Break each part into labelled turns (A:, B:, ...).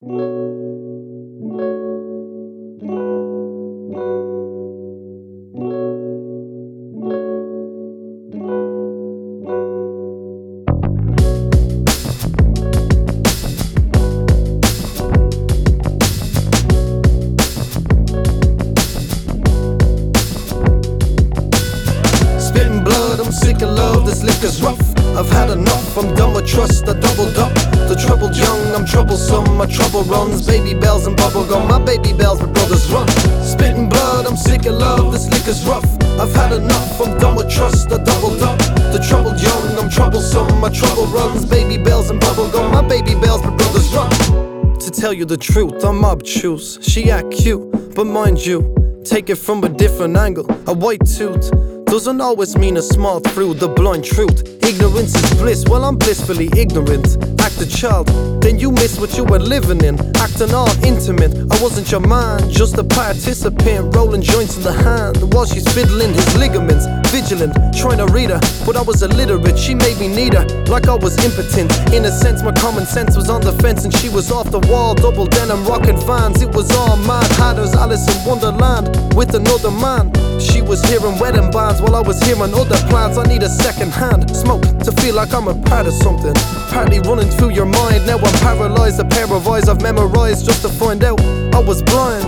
A: Spitting blood, I'm sick of love, this liquor's rough. I've had enough, I'm done with trust, I doubled up. The trouble's young, I'm troublesome, my trouble runs. Baby bells and bubblegum, my baby bells, my brothers run. Spitting blood, I'm sick of love, this liquor's rough. I've had enough, I'm done with trust, I doubled up. The trouble's young, I'm troublesome, my trouble runs. Baby bells and bubblegum, my baby bells, my brothers run. To tell you the truth, I'm obtuse. She act cute, but mind you, take it from a different angle. A white tooth doesn't always mean a small through the blind truth. Ignorance is bliss, well I'm blissfully ignorant. Act a child, then you miss what you were living in. Acting all intimate, I wasn't your man, just a participant, rolling joints in the hand while she's fiddling his ligaments. Vigilant, trying to read her, but I was illiterate, she made me need her, like I was impotent. In a sense, my common sense was on the fence and she was off the wall. Double denim, rocking fans, it was all mad. Hatters, Alice in Wonderland, with another man. She was hearing wedding bands while I was hearing other plans. I need a second hand smoke to feel like I'm a part of something. Partly running through your mind, now I'm paralyzed. A pair of eyes I've memorized just to find out I was blind.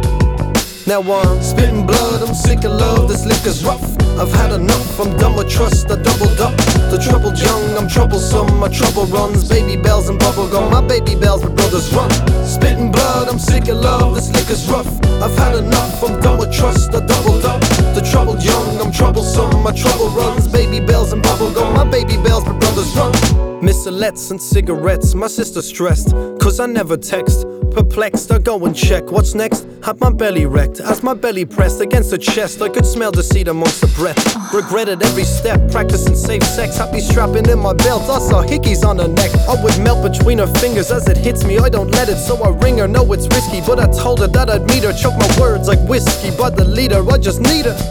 A: Now I'm spitting blood, I'm sick of love, this liquor's rough. I've had enough, I'm done with trust, I doubled up. The trouble's young, I'm troublesome, my trouble runs. Baby bells and bubblegum, my baby bells, my brothers run. Spitting blood, I'm sick of love, this liquor's rough. I've had enough, I'm done with trust, I doubled up. The trouble's young, I'm troublesome, my trouble runs. Baby bells and bubblegum, my baby bells, my brothers run. Missalettes and cigarettes, my sister stressed, cause I never text. Perplexed, I go and check what's next. Had my belly wrecked, as my belly pressed against her chest. I could smell deceit amongst the breath. Regretted every step, practicing safe sex. Happy strapping in my belt, I saw hickeys on her neck. I would melt between her fingers as it hits me. I don't let it, so I ring her, know it's risky, but I told her that I'd meet her. Choke my words like whiskey by the leader. I just need her,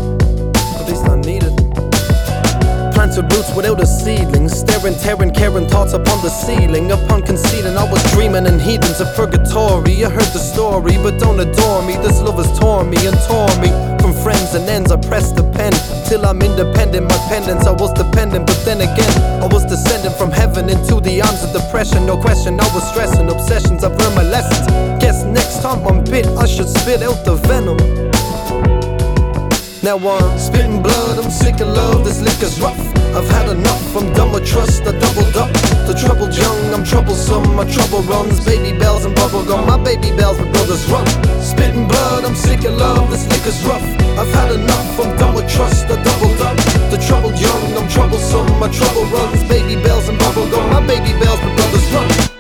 A: at least I need it. Planted roots without a seedling, staring, tearing, caring thoughts upon the ceiling. Upon conceding, I was dreaming in heathens of purgatory. I heard the story, but don't adore me. This love has torn me and tore me from friends and ends. I pressed the pen till I'm independent. My pendants, I was dependent, but then again I was descending from heaven into the arms of depression. No question, I was stressing obsessions. I've learned my lessons. Guess next time I'm bit, I should spit out the venom. Now I'm spitting blood, I'm sick of love, this liquor's rough. I've had enough, I'm done with trust, I doubled up. The trouble's young, I'm troublesome, my trouble runs. Baby bells and bubblegum, my baby bells, my brothers run. Spitting blood, I'm sick of love, this liquor's rough. I've had enough, I'm done with trust, I doubled up. The trouble's young, I'm troublesome, my trouble runs. Baby bells and bubblegum, my baby bells, my brothers run.